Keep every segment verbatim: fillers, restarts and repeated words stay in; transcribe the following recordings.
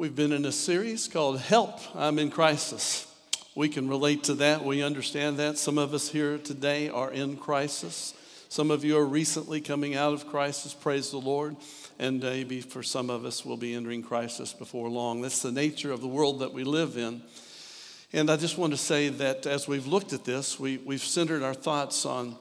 We've been in a series called Help, I'm in Crisis. We can relate to that. We understand that. Some of us here today are in crisis. Some of you are recently coming out of crisis, praise the Lord. And maybe for some of us, we'll be entering crisis before long. That's the nature of the world that we live in. And I just want to say that as we've looked at this, we, we've centered our thoughts on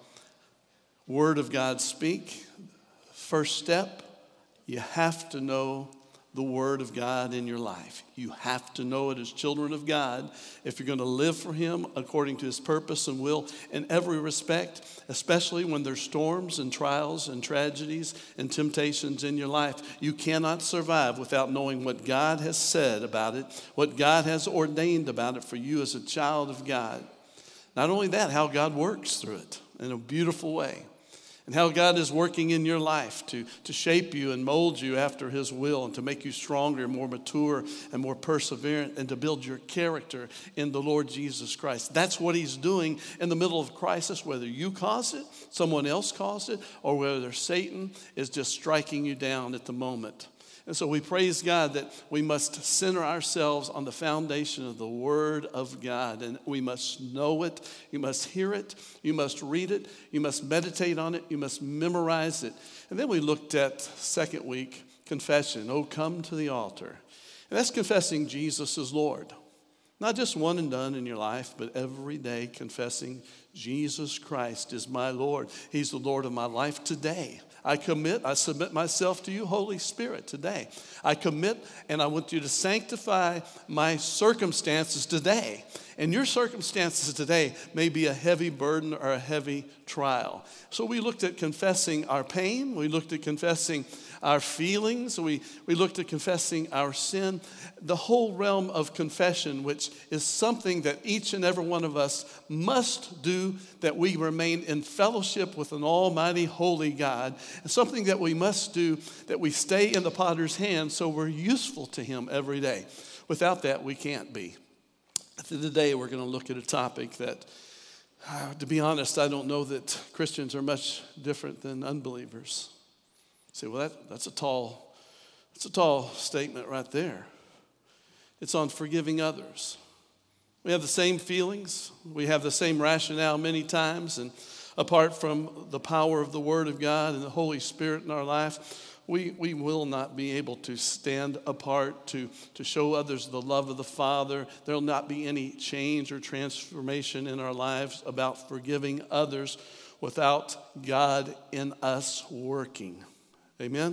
Word of God speak. First step, you have to know the Word of God in your life. You have to know it as children of God if you're going to live for Him according to His purpose and will in every respect, especially when there's storms and trials and tragedies and temptations in your life. You cannot survive without knowing what God has said about it, what God has ordained about it for you as a child of God. Not only that, how God works through it in a beautiful way. And how God is working in your life to, to shape you and mold you after His will and to make you stronger, more mature, and more perseverant, and to build your character in the Lord Jesus Christ. That's what He's doing in the middle of crisis, whether you cause it, someone else caused it, or whether Satan is just striking you down at the moment. And so we praise God that we must center ourselves on the foundation of the Word of God. And we must know it. You must hear it. You must read it. You must meditate on it. You must memorize it. And then we looked at, second week, confession. Oh, come to the altar. And that's confessing Jesus as Lord. Not just one and done in your life, but every day confessing Jesus Christ is my Lord. He's the Lord of my life today. I commit, I submit myself to you, Holy Spirit, today. I commit and I want you to sanctify my circumstances today. And your circumstances today may be a heavy burden or a heavy trial. So we looked at confessing our pain. We looked at confessing our feelings. We, we looked at confessing our sin. The whole realm of confession, which is something that each and every one of us must do, that we remain in fellowship with an almighty holy God. And something that we must do, that we stay in the potter's hand so we're useful to Him every day. Without that, we can't be. Today, we're going to look at a topic that, uh, to be honest, I don't know that Christians are much different than unbelievers. You say, well, that, that's a tall, that's a tall statement right there. It's on forgiving others. We have the same feelings. We have the same rationale many times. And apart from the power of the Word of God and the Holy Spirit in our life, we, we will not be able to stand apart to, to show others the love of the Father. There will not be any change or transformation in our lives about forgiving others without God in us working. Amen?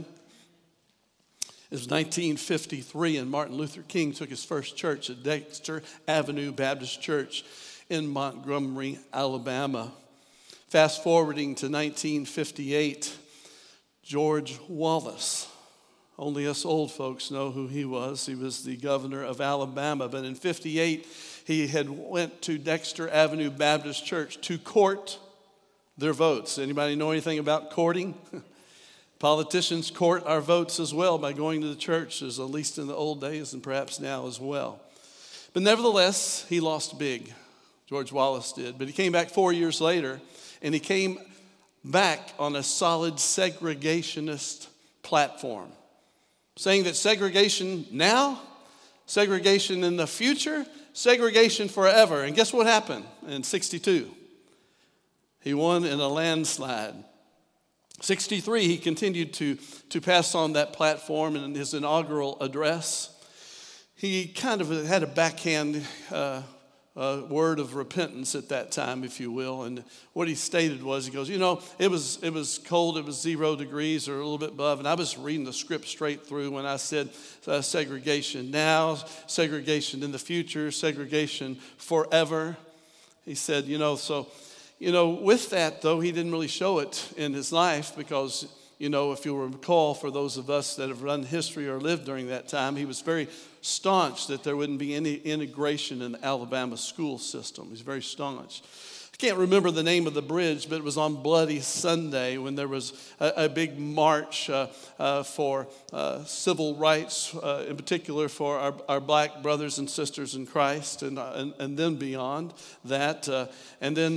It was nineteen fifty-three, and Martin Luther King took his first church at Dexter Avenue Baptist Church in Montgomery, Alabama. Fast forwarding to nineteen fifty-eight, George Wallace. Only us old folks know who he was. He was the governor of Alabama. But in fifty-eight, he had went to Dexter Avenue Baptist Church to court their votes. Anybody know anything about courting? Politicians court our votes as well by going to the churches, at least in the old days and perhaps now as well. But nevertheless, he lost big. George Wallace did. But he came back four years later, and he came back on a solid segregationist platform, saying that segregation now, segregation in the future, segregation forever. And guess what happened in sixty-two? He won in a landslide. sixty-three, he continued to, to pass on that platform in his inaugural address. He kind of had a backhand uh, uh, word of repentance at that time, if you will. And what he stated was, he goes, you know, it was it was cold, it was zero degrees or a little bit above. And I was reading the script straight through when I said uh, segregation now, segregation in the future, segregation forever. He said, you know, so... You know, with that, though, he didn't really show it in his life because, you know, if you'll recall, for those of us that have run history or lived during that time, he was very staunch that there wouldn't be any integration in the Alabama school system. He's very staunch. I can't remember the name of the bridge, but it was on Bloody Sunday when there was a, a big march uh, uh, for uh, civil rights, uh, in particular for our, our black brothers and sisters in Christ, and, uh, and, and then beyond that. Uh, and then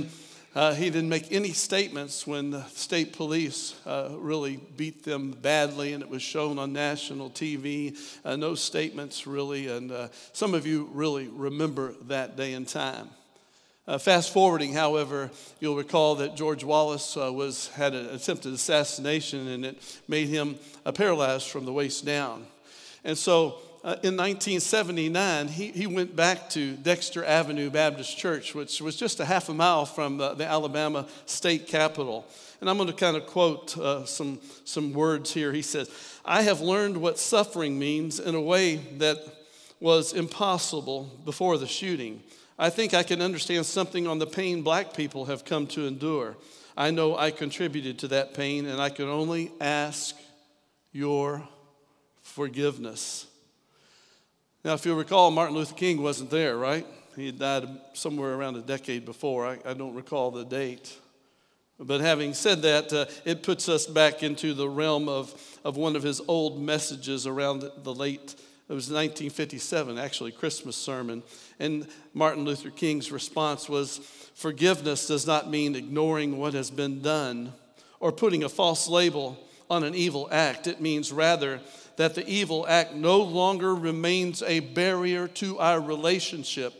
Uh, he didn't make any statements when the state police uh, really beat them badly, and it was shown on national T V. Uh, no statements really, and uh, some of you really remember that day and time. Uh, fast forwarding, however, you'll recall that George Wallace uh, was had an attempted assassination, and it made him uh, paralyzed from the waist down. And so uh, in nineteen seventy-nine, he, he went back to Dexter Avenue Baptist Church, which was just a half a mile from the, the Alabama state capitol. And I'm going to kind of quote uh, some, some words here. He says, "I have learned what suffering means in a way that was impossible before the shooting. I think I can understand something on the pain black people have come to endure. I know I contributed to that pain, and I can only ask your forgiveness." Now, if you'll recall, Martin Luther King wasn't there, right? He had died somewhere around a decade before. I, I don't recall the date. But having said that, uh, it puts us back into the realm of, of one of his old messages around the, the late, it was nineteen fifty-seven, actually, Christmas sermon. And Martin Luther King's response was, "Forgiveness does not mean ignoring what has been done or putting a false label on an evil act. It means rather that the evil act no longer remains a barrier to our relationship."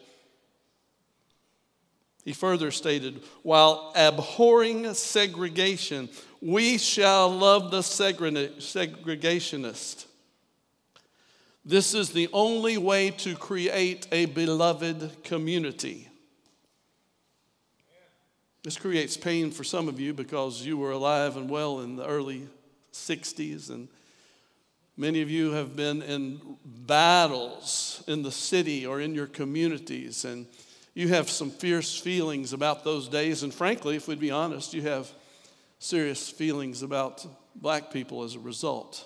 He further stated, "While abhorring segregation, we shall love the segregationist. This is the only way to create a beloved community." This creates pain for some of you because you were alive and well in the early sixties, and many of you have been in battles in the city or in your communities, and you have some fierce feelings about those days. And frankly, if we'd be honest, you have serious feelings about black people as a result.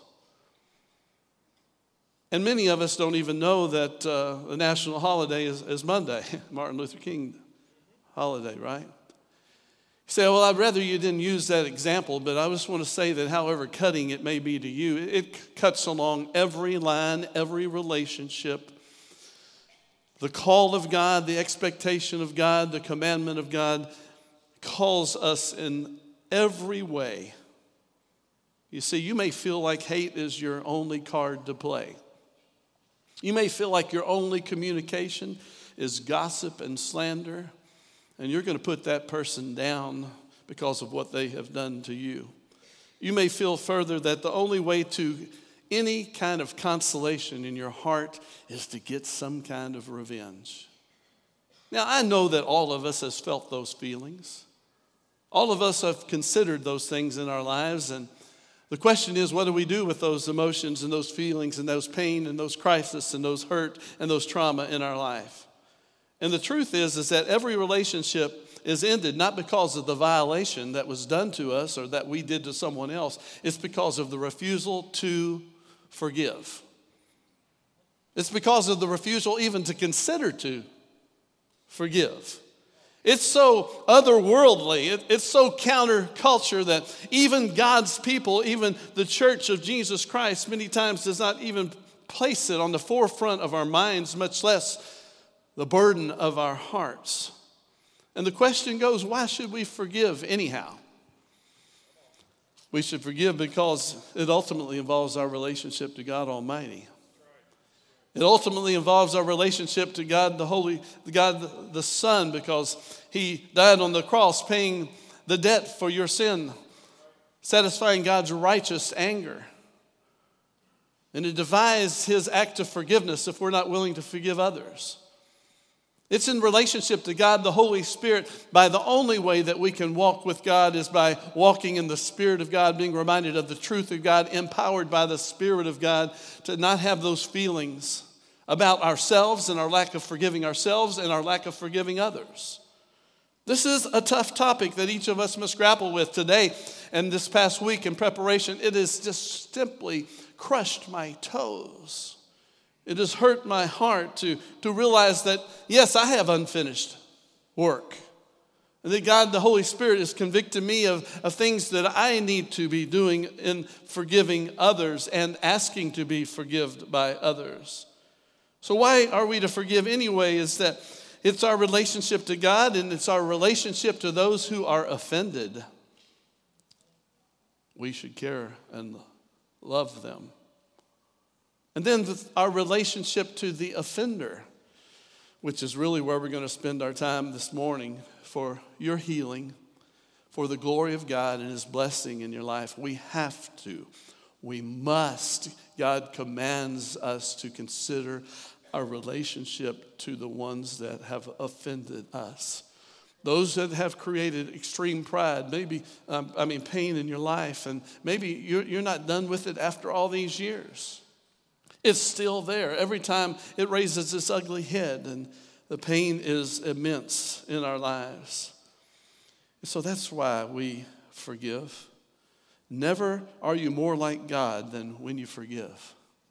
And many of us don't even know that uh, the national holiday is, is Monday, Martin Luther King holiday, right? You say, "Well, I'd rather you didn't use that example," but I just want to say that however cutting it may be to you, it cuts along every line, every relationship. The call of God, the expectation of God, the commandment of God calls us in every way. You see, you may feel like hate is your only card to play. You may feel like your only communication is gossip and slander, and you're going to put that person down because of what they have done to you. You may feel further that the only way to any kind of consolation in your heart is to get some kind of revenge. Now, I know that all of us has felt those feelings. All of us have considered those things in our lives, and the question is, what do we do with those emotions and those feelings and those pain and those crises and those hurt and those trauma in our life? And the truth is, is that every relationship is ended not because of the violation that was done to us or that we did to someone else. It's because of the refusal to forgive. It's because of the refusal even to consider to forgive. It's so otherworldly, it, it's so counterculture that even God's people, even the church of Jesus Christ, many times does not even place it on the forefront of our minds, much less the burden of our hearts. And the question goes, why should we forgive anyhow? We should forgive because it ultimately involves our relationship to God Almighty. It ultimately involves our relationship to God the Holy, God the Son, because He died on the cross paying the debt for your sin, satisfying God's righteous anger. And it defies His act of forgiveness if we're not willing to forgive others. It's in relationship to God the Holy Spirit. By the only way that we can walk with God is by walking in the Spirit of God, being reminded of the truth of God, empowered by the Spirit of God to not have those feelings about ourselves and our lack of forgiving ourselves and our lack of forgiving others. This is a tough topic that each of us must grapple with today. And this past week in preparation, it has just simply crushed my toes. It has hurt my heart to, to realize that, yes, I have unfinished work. And that God, the Holy Spirit, is convicting me of, of things that I need to be doing in forgiving others and asking to be forgiven by others. So why are we to forgive anyway? Is that It's our relationship to God, and it's our relationship to those who are offended. We should care and love them. And then our relationship to the offender, which is really where we're going to spend our time this morning for your healing, for the glory of God and his blessing in your life. We have to, we must. God commands us to consider our relationship to the ones that have offended us. Those that have created extreme pride, maybe, um, I mean, pain in your life, and maybe you're, you're not done with it after all these years. It's still there. Every time it raises its ugly head, and the pain is immense in our lives. So that's why we forgive. Never are you more like God than when you forgive.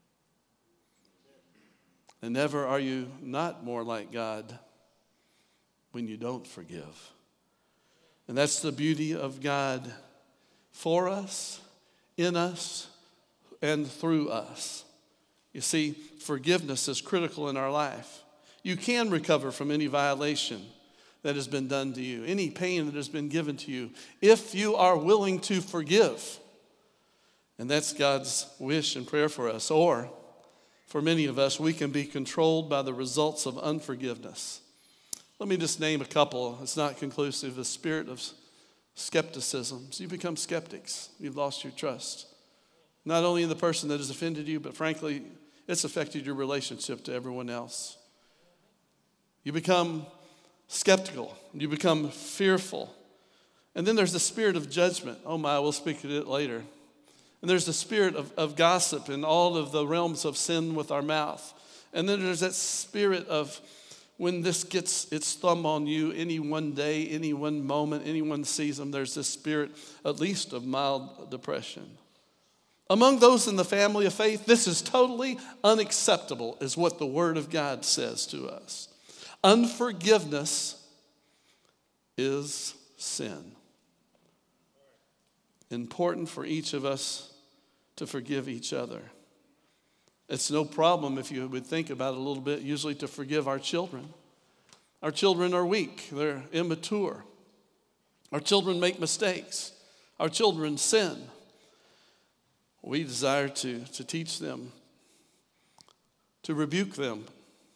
And never are you not more like God when you don't forgive. And that's the beauty of God for us, in us, and through us. You see, forgiveness is critical in our life. You can recover from any violation that has been done to you, any pain that has been given to you, if you are willing to forgive. And that's God's wish and prayer for us. Or, for many of us, we can be controlled by the results of unforgiveness. Let me just name a couple. It's not conclusive. The spirit of skepticism. So you become skeptics. You've lost your trust. Not only in the person that has offended you, but frankly, it's affected your relationship to everyone else. You become skeptical. You become fearful. And then there's the spirit of judgment. Oh my, we'll speak to it later. And there's the spirit of, of gossip and all of the realms of sin with our mouth. And then there's that spirit of when this gets its thumb on you any one day, any one moment, any one season, there's this spirit at least of mild depression. Among those in the family of faith, this is totally unacceptable, is what the Word of God says to us. Unforgiveness is sin. Important for each of us to forgive each other. It's no problem, if you would think about it a little bit, usually to forgive our children. Our children are weak. They're immature. Our children make mistakes. Our children sin. We desire to, to teach them, to rebuke them.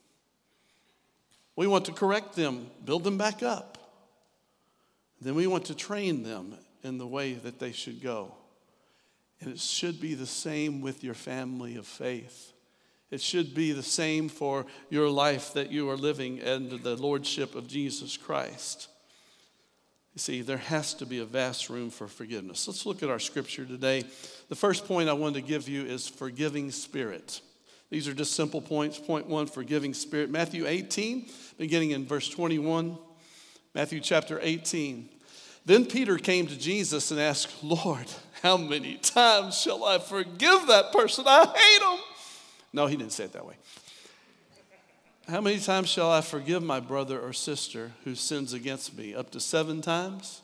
We want to correct them, build them back up. Then we want to train them in the way that they should go. And it should be the same with your family of faith. It should be the same for your life that you are living under the lordship of Jesus Christ. You see, there has to be a vast room for forgiveness. Let's look at our scripture today. The first point I want to give you is forgiving spirit. These are just simple points. Point one, forgiving spirit. Matthew eighteen, beginning in verse twenty-one. Matthew chapter eighteen. Then Peter came to Jesus and asked, Lord, how many times shall I forgive that person? I hate him. No, he didn't say it that way. How many times shall I forgive my brother or sister who sins against me? Up to seven times?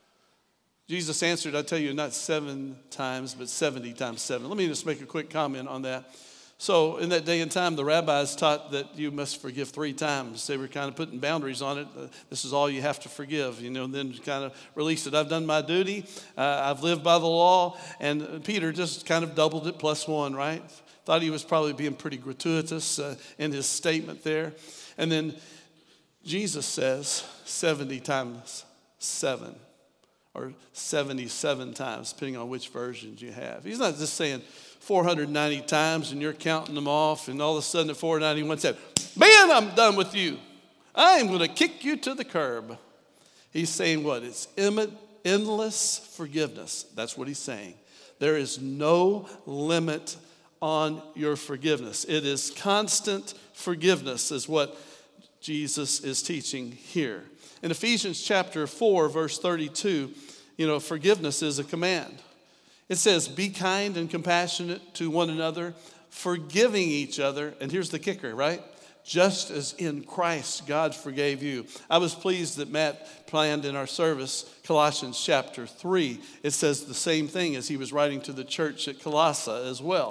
Jesus answered, I tell you, not seven times, but seventy times seven. Let me just make a quick comment on that. So in that day and time, the rabbis taught that you must forgive three times. They were kind of putting boundaries on it. Uh, this is all you have to forgive, you know, and then kind of release it. I've done my duty. Uh, I've lived by the law. And Peter just kind of doubled it plus one, right? Thought he was probably being pretty gratuitous uh, in his statement there. And then Jesus says seventy times seven, or seventy-seven times, depending on which versions you have. He's not just saying four hundred ninety times and you're counting them off, and all of a sudden at four ninety-one said, man, I'm done with you. I am going to kick you to the curb. He's saying what? It's endless forgiveness. That's what he's saying. There is no limit on your forgiveness. It is constant forgiveness is what Jesus is teaching here. In Ephesians chapter four, verse thirty-two, you know, forgiveness is a command. It says, be kind and compassionate to one another, forgiving each other. And here's the kicker, right? Just as in Christ God forgave you. I was pleased that Matt planned in our service Colossians chapter three. It says the same thing as he was writing to the church at Colossae as well.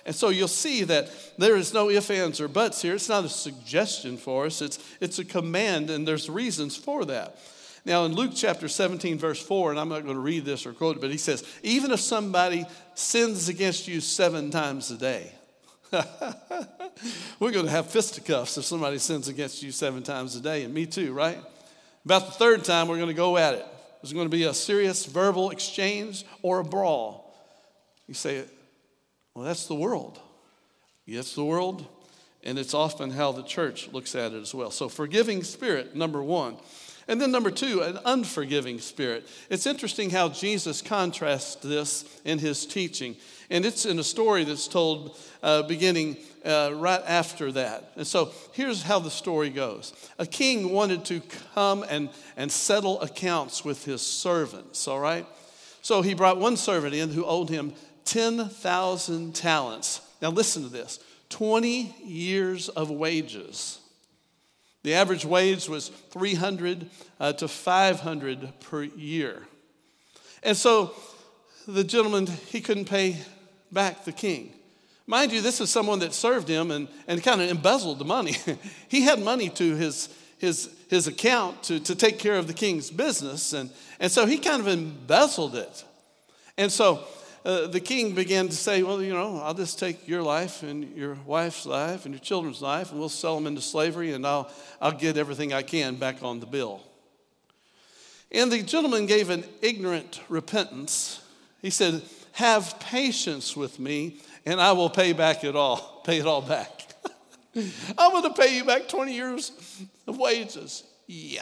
And so you'll see that there is no ifs, ands, or buts here. It's not a suggestion for us. It's, it's a command, and there's reasons for that. Now, in Luke chapter seventeen, verse four, and I'm not going to read this or quote it, but he says, even if somebody sins against you seven times a day, we're going to have fisticuffs if somebody sins against you seven times a day, and me too, right? About the third time, we're going to go at it. There's going to be a serious verbal exchange or a brawl. You say, well, that's the world. Yes, the world, and it's often how the church looks at it as well. So forgiving spirit, number one. And then number two, an unforgiving spirit. It's interesting how Jesus contrasts this in his teaching. And it's in a story that's told uh, beginning uh, right after that. And so here's how the story goes. A king wanted to come and, and settle accounts with his servants, all right? So he brought one servant in who owed him ten thousand talents. Now listen to this, twenty years of wages. The average wage was three hundred uh, to five hundred per year. And so the gentleman, he couldn't pay back the king. Mind you, this is someone that served him and, and kind of embezzled the money. He had money to his, his, his account to, to take care of the king's business. And, and so he kind of embezzled it. And so uh, the king began to say, well, you know, I'll just take your life and your wife's life and your children's life, and we'll sell them into slavery, and I'll, I'll get everything I can back on the bill. And the gentleman gave an ignorant repentance. He said, have patience with me, and I will pay back it all, pay it all back. I'm going to pay you back twenty years of wages. Yeah.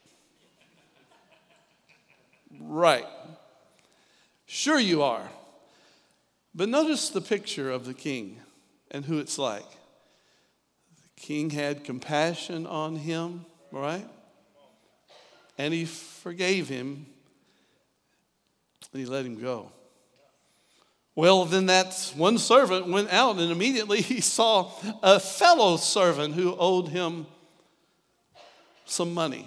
Right. Sure you are. But notice the picture of the king and who it's like. The king had compassion on him, right? And he forgave him, and he let him go. Well, then that one servant went out, and immediately he saw a fellow servant who owed him some money.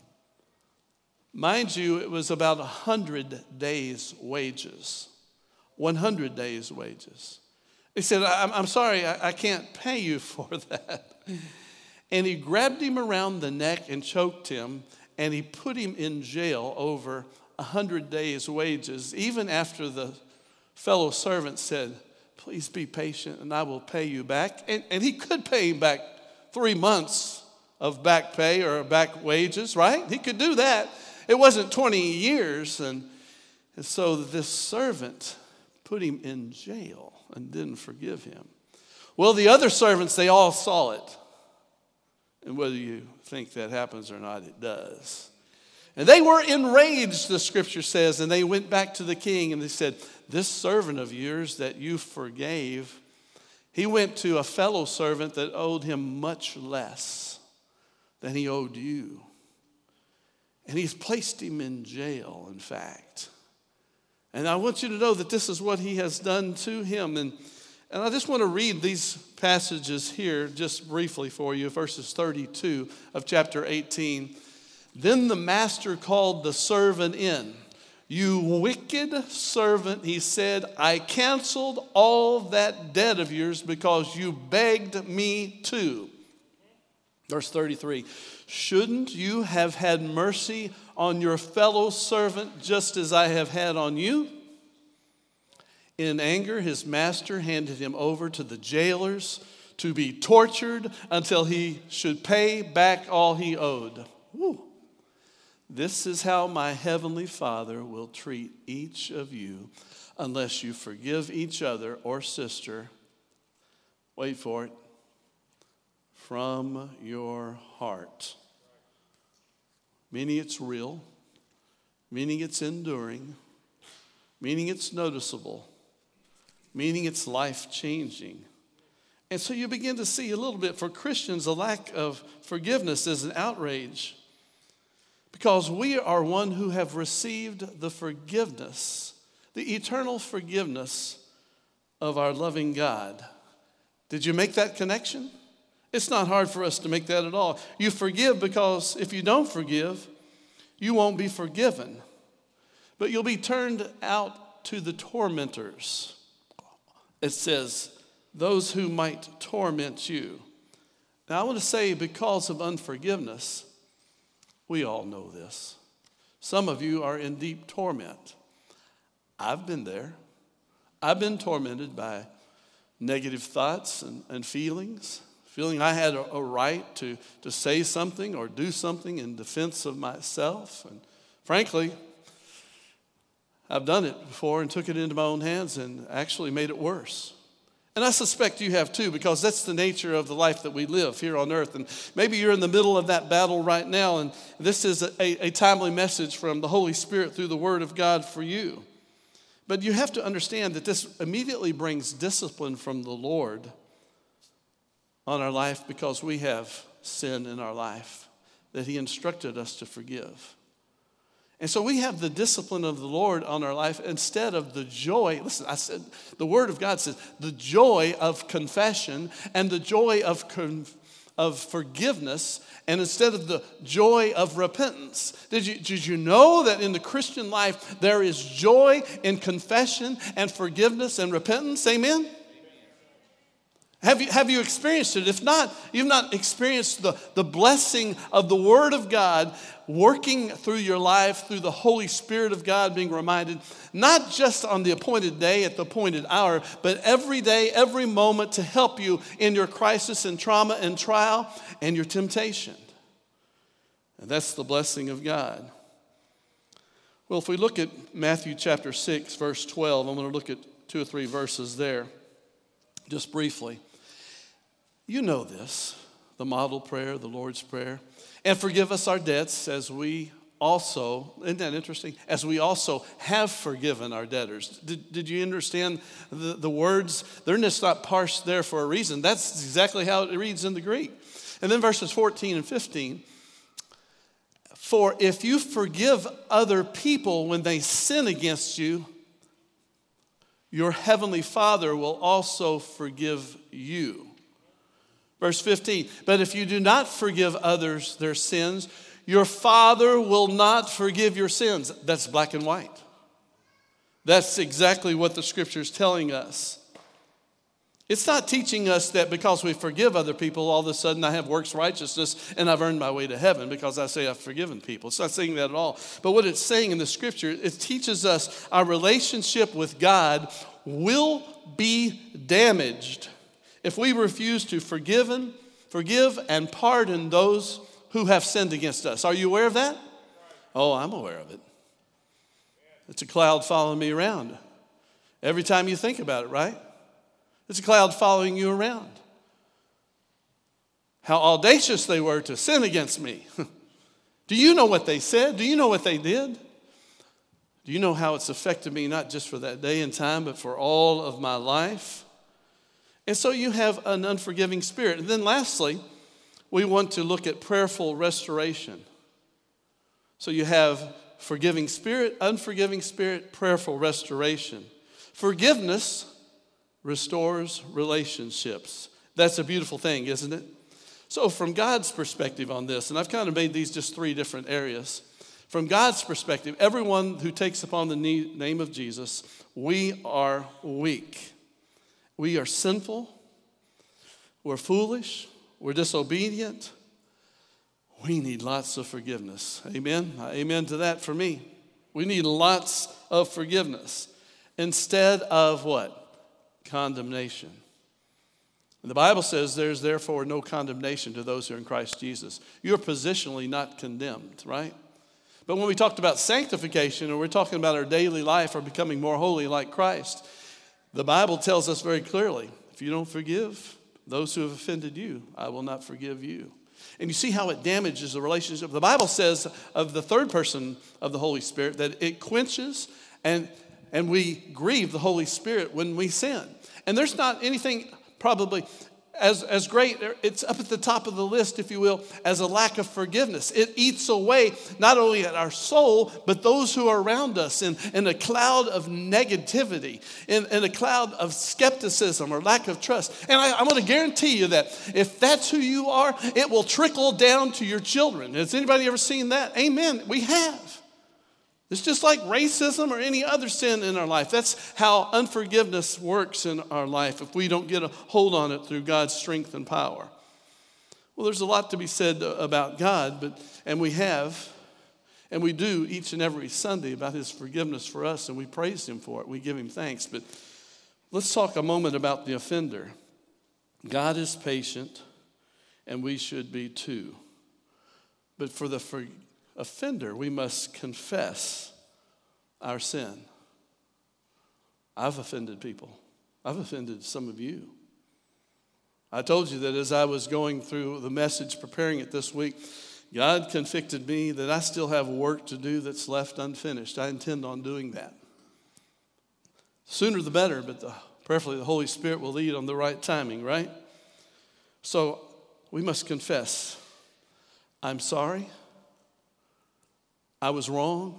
Mind you, it was about one hundred days' wages. one hundred days' wages. He said, I'm, I'm sorry, I, I can't pay you for that. And he grabbed him around the neck and choked him, and he put him in jail over one hundred days' wages, even after the fellow servant said, please be patient and I will pay you back. And, and he could pay him back three months of back pay or back wages, right? He could do that. It wasn't twenty years. And, and so this servant put him in jail and didn't forgive him. Well, the other servants, they all saw it. And whether you think that happens or not, it does. And they were enraged, the scripture says, and they went back to the king and they said, this servant of yours that you forgave, he went to a fellow servant that owed him much less than he owed you. And he's placed him in jail, in fact. And I want you to know that this is what he has done to him. And, and I just want to read these passages here just briefly for you, verses thirty-two of chapter eighteen. Then the master called the servant in. You wicked servant, he said, I canceled all that debt of yours because you begged me to. Verse thirty-three, shouldn't you have had mercy on your fellow servant just as I have had on you? In anger, his master handed him over to the jailers to be tortured until he should pay back all he owed. Woo. This is how my heavenly Father will treat each of you unless you forgive each other or sister, wait for it, from your heart. Meaning it's real, meaning it's enduring, meaning it's noticeable, meaning it's life-changing. And so you begin to see a little bit, for Christians, a lack of forgiveness is an outrage. Because we are one who have received the forgiveness, the eternal forgiveness of our loving God. Did you make that connection? It's not hard for us to make that at all. You forgive because if you don't forgive, you won't be forgiven. But you'll be turned out to the tormentors. It says those who might torment you. Now, I want to say, because of unforgiveness, we all know this. Some of you are in deep torment. I've been there. I've been tormented by negative thoughts and, and feelings, feeling I had a, a right to, to say something or do something in defense of myself. And frankly, I've done it before and took it into my own hands and actually made it worse. And I suspect you have too, because that's the nature of the life that we live here on earth. And maybe you're in the middle of that battle right now, and this is a, a timely message from the Holy Spirit through the Word of God for you. But you have to understand that this immediately brings discipline from the Lord on our life, because we have sin in our life that He instructed us to forgive. And so we have the discipline of the Lord on our life instead of the joy. Listen, I said, the Word of God says the joy of confession and the joy of, con- of forgiveness, and instead of the joy of repentance. Did you, did you know that in the Christian life there is joy in confession and forgiveness and repentance? Amen? Have you, have you experienced it? If not, you've not experienced the, the blessing of the Word of God working through your life, through the Holy Spirit of God being reminded, not just on the appointed day at the appointed hour, but every day, every moment, to help you in your crisis and trauma and trial and your temptation. And that's the blessing of God. Well, if we look at Matthew chapter six, verse twelve, I'm going to look at two or three verses there, just briefly. You know this, the model prayer, the Lord's Prayer. And forgive us our debts as we also, isn't that interesting? As we also have forgiven our debtors. Did, did you understand the, the words? They're just not parsed there for a reason. That's exactly how it reads in the Greek. And then verses fourteen and fifteen. For if you forgive other people when they sin against you, your heavenly Father will also forgive you. Verse fifteen, but if you do not forgive others their sins, your Father will not forgive your sins. That's black and white. That's exactly what the Scripture is telling us. It's not teaching us that because we forgive other people, all of a sudden I have works righteousness and I've earned my way to heaven because I say I've forgiven people. It's not saying that at all. But what it's saying in the Scripture, it teaches us our relationship with God will be damaged if we refuse to forgive and, forgive and pardon those who have sinned against us. Are you aware of that? Oh, I'm aware of it. It's a cloud following me around. Every time you think about it, right? It's a cloud following you around. How audacious they were to sin against me. Do you know what they said? Do you know what they did? Do you know how it's affected me, not just for that day and time, but for all of my life? And so you have an unforgiving spirit. And then lastly, we want to look at prayerful restoration. So you have forgiving spirit, unforgiving spirit, prayerful restoration. Forgiveness restores relationships. That's a beautiful thing, isn't it? So from God's perspective on this, and I've kind of made these just three different areas. From God's perspective, everyone who takes upon the name of Jesus, we are weak. We are sinful. We're foolish. We're disobedient. We need lots of forgiveness. Amen? Amen to that for me. We need lots of forgiveness instead of what? Condemnation. The Bible says there's therefore no condemnation to those who are in Christ Jesus. You're positionally not condemned, right? But when we talked about sanctification, or we're talking about our daily life or becoming more holy like Christ, the Bible tells us very clearly, if you don't forgive those who have offended you, I will not forgive you. And you see how it damages the relationship. The Bible says of the third person of the Holy Spirit that it quenches and, and we grieve the Holy Spirit when we sin. And there's not anything probably as, as great, it's up at the top of the list, if you will, as a lack of forgiveness. It eats away not only at our soul, but those who are around us in, in a cloud of negativity, in, in a cloud of skepticism or lack of trust. And I, I'm going to guarantee you that if that's who you are, it will trickle down to your children. Has anybody ever seen that? Amen. We have. It's just like racism or any other sin in our life. That's how unforgiveness works in our life if we don't get a hold on it through God's strength and power. Well, there's a lot to be said about God, but and we have, and we do each and every Sunday about his forgiveness for us, and we praise him for it. We give him thanks. But let's talk a moment about the offender. God is patient, and we should be too. But for the for, offender, we must confess our sin. I've offended people. I've offended some of you. I told you that as I was going through the message, preparing it this week, God convicted me that I still have work to do that's left unfinished. I intend on doing that. Sooner the better, but the, prayerfully the Holy Spirit will lead on the right timing, right? So we must confess, I'm sorry. I was wrong.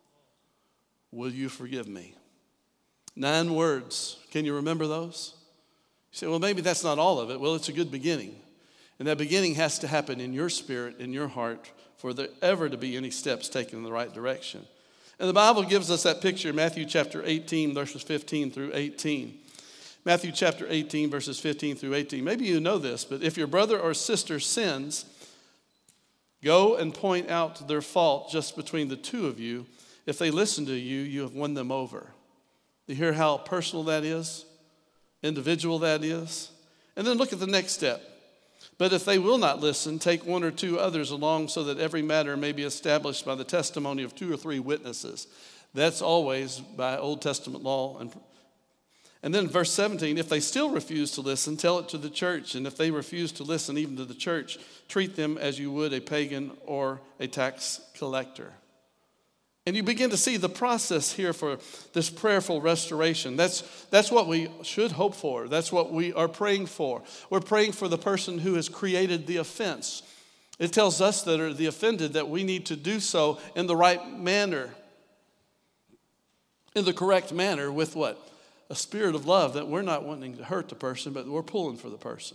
Will you forgive me? Nine words. Can you remember those? You say, well, maybe that's not all of it. Well, it's a good beginning. And that beginning has to happen in your spirit, in your heart, for there ever to be any steps taken in the right direction. And the Bible gives us that picture in Matthew chapter eighteen, verses fifteen through eighteen. Matthew chapter eighteen, verses fifteen through eighteen. Maybe you know this, but if your brother or sister sins, go and point out their fault just between the two of you. If they listen to you, you have won them over. You hear how personal that is? Individual that is? And then look at the next step. But if they will not listen, take one or two others along so that every matter may be established by the testimony of two or three witnesses. That's always by Old Testament law. And, and then verse seventeen, if they still refuse to listen, tell it to the church. And if they refuse to listen even to the church, treat them as you would a pagan or a tax collector. And you begin to see the process here for this prayerful restoration. That's, that's what we should hope for. That's what we are praying for. We're praying for the person who has created the offense. It tells us that are the offended that we need to do so in the right manner, in the correct manner with what? A spirit of love, that we're not wanting to hurt the person, but we're pulling for the person.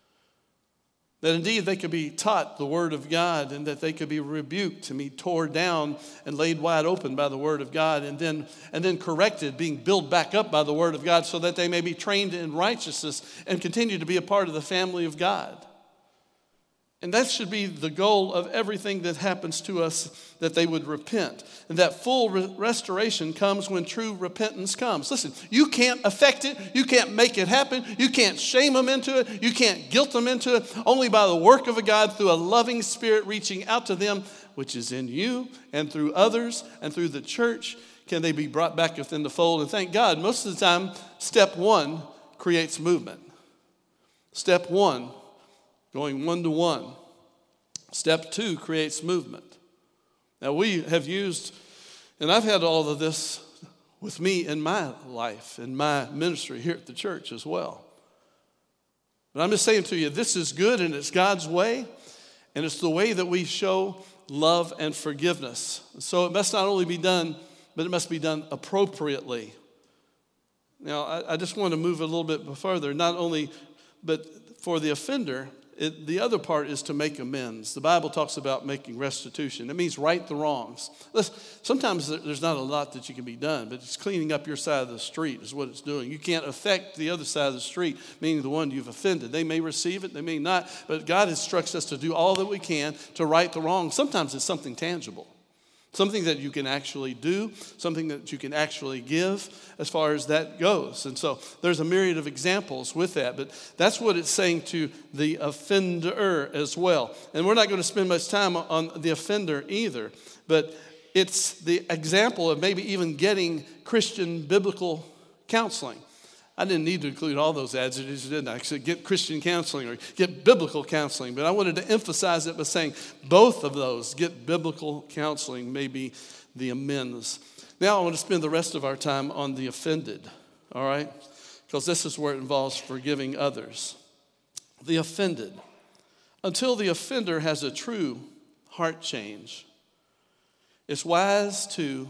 That indeed they could be taught the word of God, and that they could be rebuked and be torn down and laid wide open by the word of God, and then, and then corrected, being built back up by the word of God, so that they may be trained in righteousness and continue to be a part of the family of God. And that should be the goal of everything that happens to us, that they would repent. And that full re- restoration comes when true repentance comes. Listen, you can't affect it. You can't make it happen. You can't shame them into it. You can't guilt them into it. Only by the work of a God through a loving spirit reaching out to them, which is in you and through others and through the church, can they be brought back within the fold. And thank God, most of the time, step one creates movement. Step one, going one to one. Step two creates movement. Now we have used, and I've had all of this with me in my life, in my ministry here at the church as well. But I'm just saying to you, this is good and it's God's way, and it's the way that we show love and forgiveness. So it must not only be done, but it must be done appropriately. Now I, I just want to move a little bit further, not only, but for the offender, It, the other part is to make amends. The Bible talks about making restitution. It means right the wrongs. Listen, sometimes there's not a lot that you can be done, but it's cleaning up your side of the street is what it's doing. You can't affect the other side of the street, meaning the one you've offended. They may receive it, they may not, but God instructs us to do all that we can to right the wrong. Sometimes it's something tangible. Something that you can actually do, something that you can actually give as far as that goes. And so there's a myriad of examples with that, but that's what it's saying to the offender as well. And we're not going to spend much time on the offender either, but it's the example of maybe even getting Christian biblical counseling. I didn't need to include all those adjectives, didn't I? I said get Christian counseling or get biblical counseling. But I wanted to emphasize it by saying both of those, get biblical counseling, may be the amends. Now I want to spend the rest of our time on the offended, all right? Because this is where it involves forgiving others. The offended. Until the offender has a true heart change, it's wise to,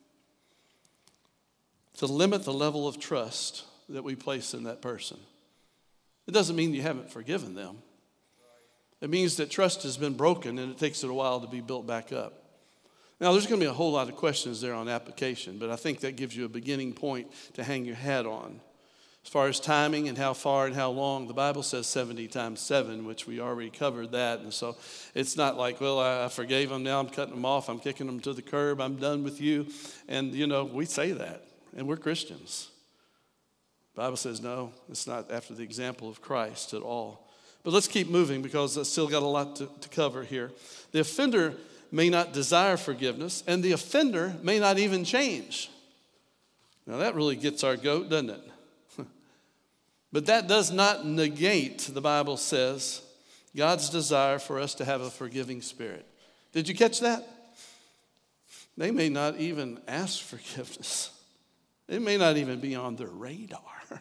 to limit the level of trust that we place in that person. It doesn't mean you haven't forgiven them. It means that trust has been broken and it takes it a while to be built back up. Now, there's going to be a whole lot of questions there on application, but I think that gives you a beginning point to hang your hat on. As far as timing and how far and how long, the Bible says seventy times seven, which we already covered that. And so it's not like, well, I forgave them, now I'm cutting them off, I'm kicking them to the curb, I'm done with you. And, you know, we say that, and we're Christians. The Bible says, no, it's not after the example of Christ at all. But let's keep moving because I've still got a lot to, to cover here. The offender may not desire forgiveness, and the offender may not even change. Now, that really gets our goat, doesn't it? But that does not negate, the Bible says, God's desire for us to have a forgiving spirit. Did you catch that? They may not even ask forgiveness. It may not even be on their radar.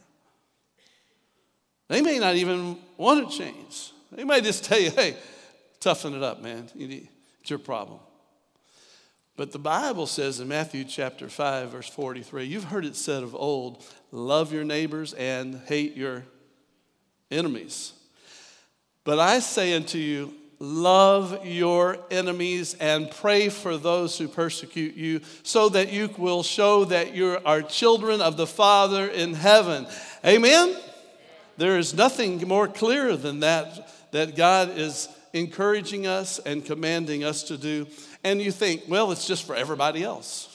They may not even want to change. They may just tell you, hey, toughen it up, man. It's your problem. But the Bible says in Matthew chapter five, verse forty-three, you've heard it said of old, love your neighbors and hate your enemies. But I say unto you, love your enemies and pray for those who persecute you, so that you will show that you are children of the Father in heaven. Amen? There is nothing more clear than that, that God is encouraging us and commanding us to do. And you think, well, it's just for everybody else.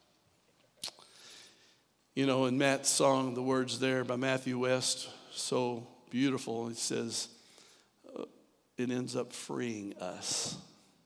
You know, in Matt's song, the words there by Matthew West, so beautiful. It says, it ends up freeing us.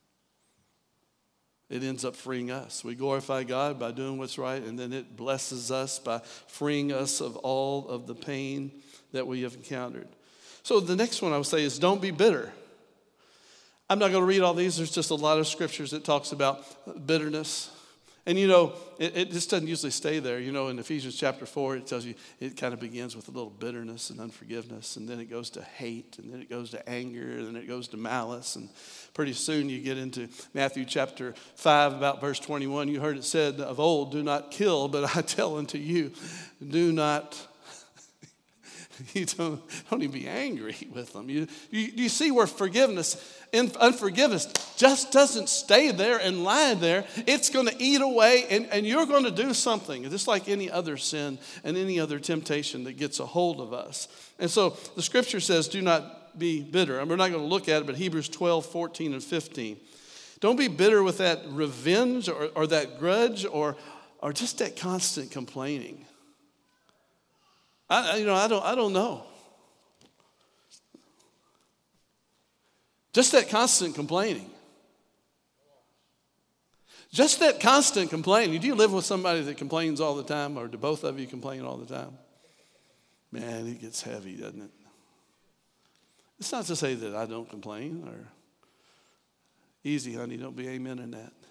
It ends up freeing us. We glorify God by doing what's right, and then it blesses us by freeing us of all of the pain that we have encountered. So the next one I would say is don't be bitter. I'm not going to read all these. There's just a lot of scriptures that talks about bitterness. And, you know, it, it just doesn't usually stay there. You know, in Ephesians chapter four, it tells you it kind of begins with a little bitterness and unforgiveness, and then it goes to hate, and then it goes to anger, and then it goes to malice. And pretty soon you get into Matthew chapter five, about verse twenty-one. You heard it said of old, do not kill, but I tell unto you, do not You don't, don't even be angry with them. You, you, you see where forgiveness and unforgiveness just doesn't stay there and lie there. It's going to eat away, and, and you're going to do something, just like any other sin and any other temptation that gets a hold of us. And so the scripture says, do not be bitter. And we're not going to look at it, but Hebrews twelve, fourteen, and fifteen. Don't be bitter with that revenge or, or that grudge or, or just that constant complaining. I, you know, I don't, I don't know. Just that constant complaining. Just that constant complaining. Do you live with somebody that complains all the time, or do both of you complain all the time? Man, it gets heavy, doesn't it? It's not to say that I don't complain, or easy, honey, don't be amen in that.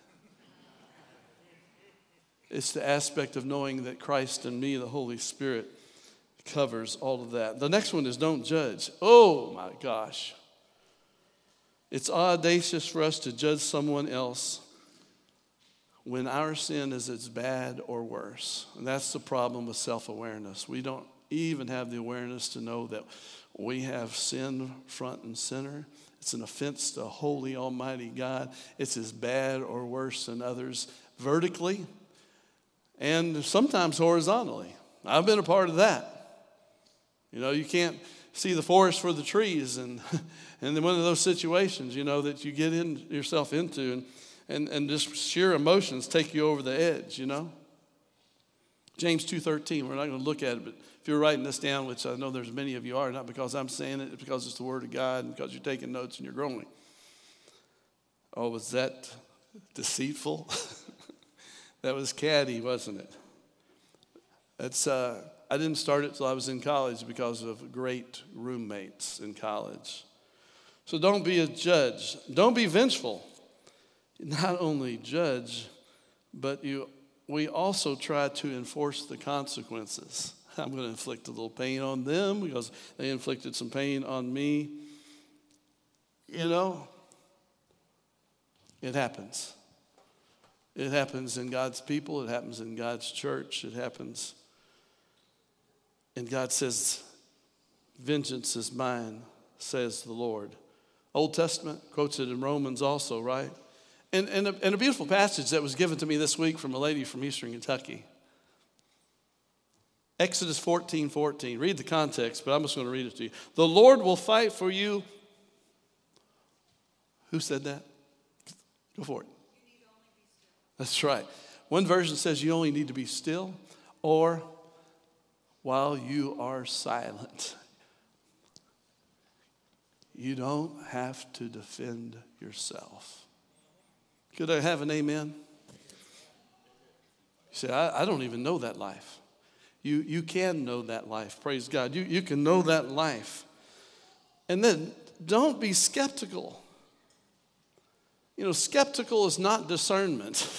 It's the aspect of knowing that Christ and me, the Holy Spirit, covers all of that. The next one is don't judge. Oh my gosh. It's audacious for us to judge someone else when our sin is as bad or worse. And that's the problem with self-awareness. We don't even have the awareness to know that we have sin front and center. It's an offense to holy, almighty God. It's as bad or worse than others vertically and sometimes horizontally. I've been a part of that. You know, you can't see the forest for the trees, and and then one of those situations, you know, that you get in yourself into, and, and, and just sheer emotions take you over the edge, you know. James two thirteen, we're not going to look at it, but if you're writing this down, which I know there's many of you are, not because I'm saying it, it's because it's the Word of God and because you're taking notes and you're growing. Oh, was that deceitful? That was catty, wasn't it? That's... uh I didn't start it till I was in college because of great roommates in college. So don't be a judge. Don't be vengeful. Not only judge, but you. we also try to enforce the consequences. I'm going to inflict a little pain on them because they inflicted some pain on me. You know, it happens. It happens in God's people. It happens in God's church. It happens. And God says, vengeance is mine, says the Lord. Old Testament quotes it in Romans also, right? And, and, a, and a beautiful passage that was given to me this week from a lady from Eastern Kentucky. Exodus fourteen fourteen. Read the context, but I'm just going to read it to you. The Lord will fight for you. Who said that? Go for it. That's right. One version says you only need to be still, or while you are silent. You don't have to defend yourself. Could I have an amen? You say, I, I don't even know that life. You, you can know that life. Praise God. You, you can know that life. And then don't be skeptical. You know, skeptical is not discernment.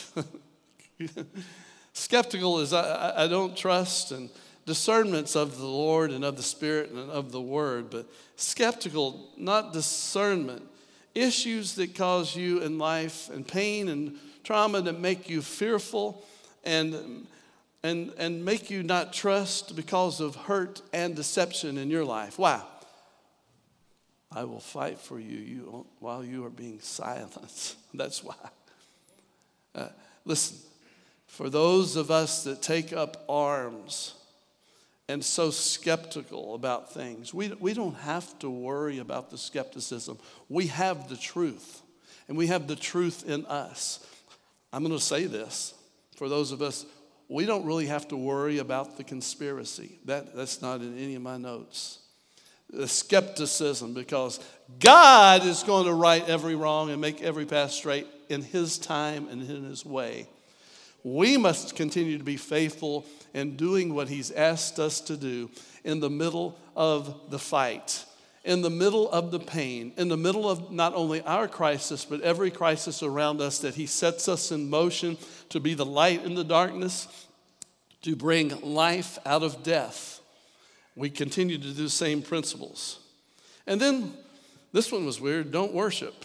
Skeptical is I, I don't trust, and discernment's of the Lord and of the Spirit and of the Word. But skeptical, not discernment. Issues that cause you in life and pain and trauma that make you fearful and and and make you not trust because of hurt and deception in your life. Why? I will fight for you, you while you are being silenced. That's why. Uh, listen, for those of us that take up arms and so skeptical about things, we, we don't have to worry about the skepticism. We have the truth, and we have the truth in us. I'm going to say this. For those of us, we don't really have to worry about the conspiracy. That, that's not in any of my notes. The skepticism, because God is going to right every wrong and make every path straight in His time and in His way. We must continue to be faithful in doing what He's asked us to do in the middle of the fight, in the middle of the pain, in the middle of not only our crisis, but every crisis around us, that He sets us in motion to be the light in the darkness, to bring life out of death. We continue to do the same principles. And then this one was weird. Don't worship.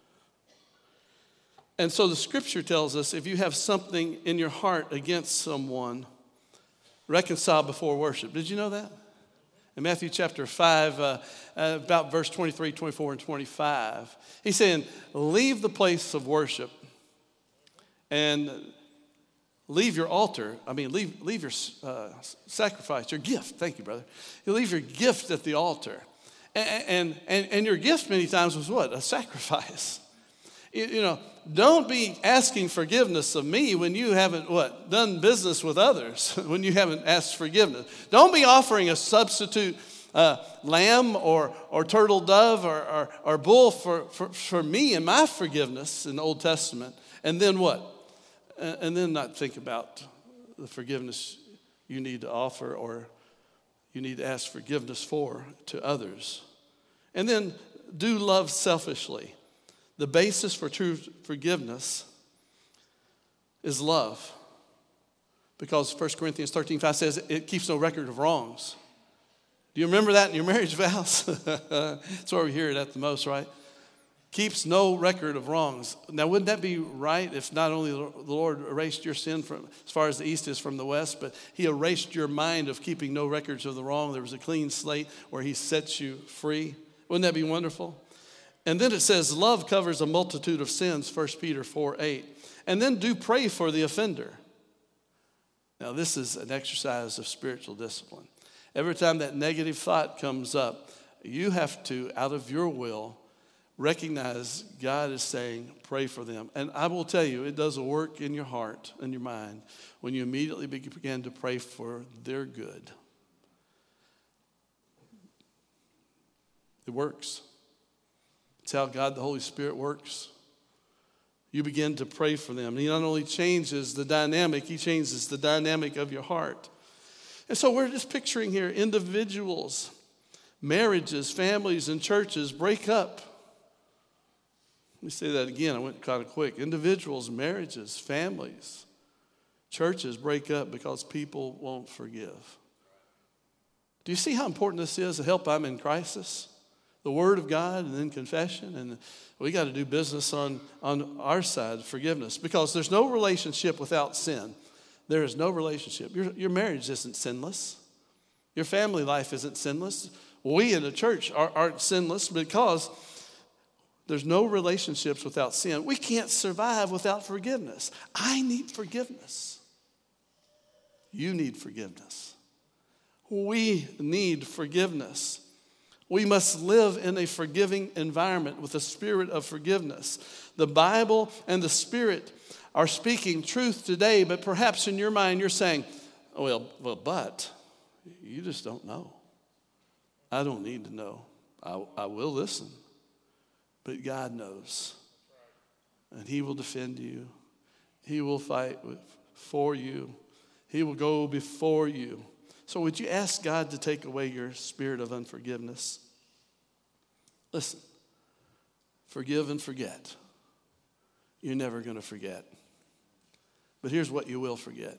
And so the scripture tells us if you have something in your heart against someone, reconcile before worship. Did you know that? In Matthew chapter five, uh, uh, about verse twenty-three, twenty-four, and twenty-five, he's saying, leave the place of worship and leave your altar. I mean, leave, leave your uh, sacrifice, your gift. Thank you, brother. You leave your gift at the altar. And, and, and, and your gift many times was what? A sacrifice. You, you know, don't be asking forgiveness of me when you haven't, what, done business with others, when you haven't asked forgiveness. Don't be offering a substitute uh, lamb or, or turtle dove or, or, or bull for, for, for me and my forgiveness in the Old Testament. And then what? And then not think about the forgiveness you need to offer or you need to ask forgiveness for to others. And then do love selfishly. The basis for true forgiveness is love. Because First Corinthians thirteen five says it keeps no record of wrongs. Do you remember that in your marriage vows? That's where we hear it at the most, right? Keeps no record of wrongs. Now, wouldn't that be right if not only the Lord erased your sin from as far as the east is from the west, but He erased your mind of keeping no records of the wrong? There was a clean slate where He sets you free. Wouldn't that be wonderful? And then it says love covers a multitude of sins, First Peter four eight. And then do pray for the offender. Now, this is an exercise of spiritual discipline. Every time that negative thought comes up, you have to, out of your will, recognize God is saying, pray for them. And I will tell you, it does a work in your heart and your mind when you immediately begin to pray for their good. It works. It's how God, the Holy Spirit, works. You begin to pray for them. He not only changes the dynamic, He changes the dynamic of your heart. And so we're just picturing here individuals, marriages, families, and churches break up. Let me say that again. I went kind of quick. Individuals, marriages, families, churches break up because people won't forgive. Do you see how important this is to help I'm in crisis? The Word of God and then confession. And we got to do business on, on our side, forgiveness. Because there's no relationship without sin. There is no relationship. Your, your marriage isn't sinless. Your family life isn't sinless. We in the church are, aren't sinless because There's no relationships without sin. We can't survive without forgiveness. I need forgiveness. You need forgiveness. We need forgiveness. We must live in a forgiving environment with a spirit of forgiveness. The Bible and the Spirit are speaking truth today, but perhaps in your mind you're saying, oh, well, well, but you just don't know. I don't need to know. I, I will listen. But God knows, and He will defend you. He will fight for you. He will go before you. So would you ask God to take away your spirit of unforgiveness? Listen, forgive and forget. You're never going to forget. But here's what you will forget.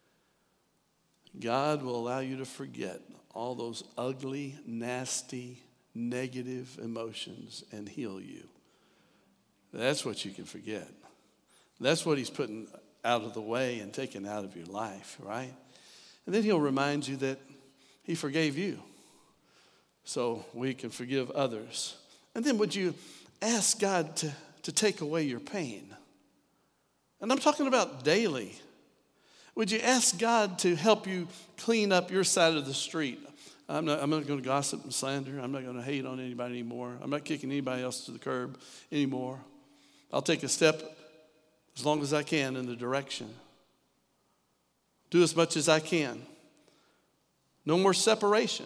God will allow you to forget all those ugly, nasty, negative emotions and heal you. That's what you can forget. That's what He's putting out of the way and taking out of your life, right? And then He'll remind you that He forgave you so we can forgive others. And then would you ask God to, to take away your pain? And I'm talking about daily. Would you ask God to help you clean up your side of the street? I'm not, I'm not going to gossip and slander. I'm not going to hate on anybody anymore. I'm not kicking anybody else to the curb anymore. I'll take a step as long as I can in the direction. Do as much as I can. No more separation.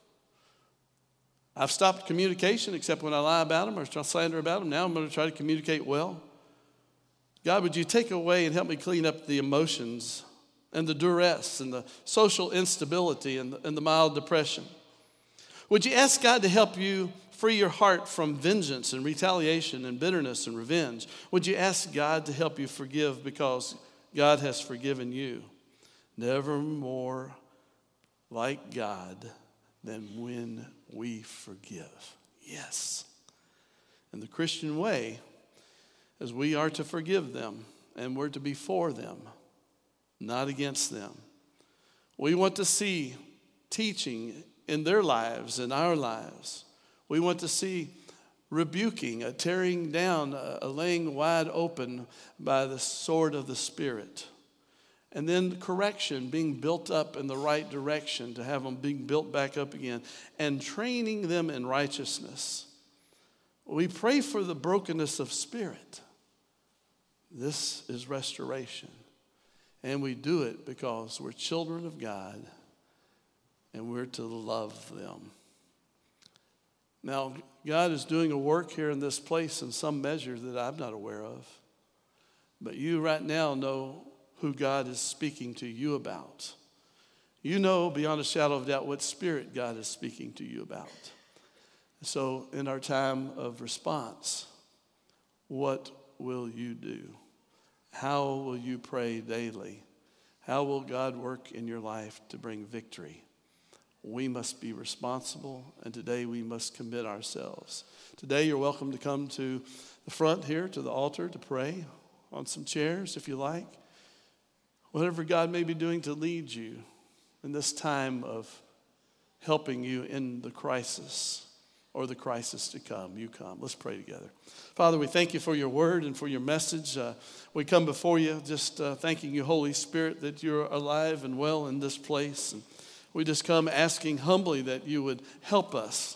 I've stopped communication except when I lie about them or slander about them. Now I'm going to try to communicate well. God, would you take away and help me clean up the emotions and the duress and the social instability and the, and the mild depression? Would you ask God to help you free your heart from vengeance and retaliation and bitterness and revenge? Would you ask God to help you forgive because God has forgiven you? Never more like God than when we forgive. Yes. In the Christian way, as we are to forgive them and we're to be for them, not against them. We want to see teaching in their lives, in our lives. We want to see rebuking, a tearing down, a, a laying wide open by the sword of the Spirit. And then correction, being built up in the right direction to have them being built back up again. And training them in righteousness. We pray for the brokenness of spirit. This is restoration. And we do it because we're children of God and we're to love them. Now, God is doing a work here in this place in some measure that I'm not aware of. But you right now know who God is speaking to you about. You know beyond a shadow of doubt what spirit God is speaking to you about. So in our time of response, what will you do? How will you pray daily? How will God work in your life to bring victory? We must be responsible, and today we must commit ourselves. Today you're welcome to come to the front here, to the altar, to pray on some chairs if you like. Whatever God may be doing to lead you in this time of helping you in the crisis or the crisis to come, you come. Let's pray together. Father, we thank you for your word and for your message. Uh, we come before you just uh, thanking you, Holy Spirit, that you're alive and well in this place. And we just come asking humbly that you would help us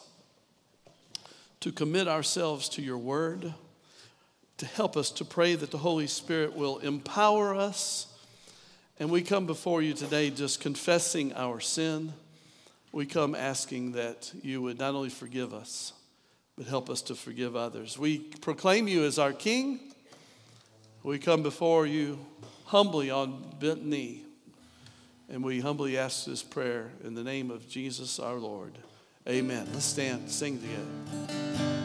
to commit ourselves to your word, to help us to pray that the Holy Spirit will empower us. And we come before you today just confessing our sin. We come asking that you would not only forgive us, but help us to forgive others. We proclaim you as our King. We come before you humbly on bent knee. And we humbly ask this prayer in the name of Jesus our Lord. Amen. Let's stand, sing together.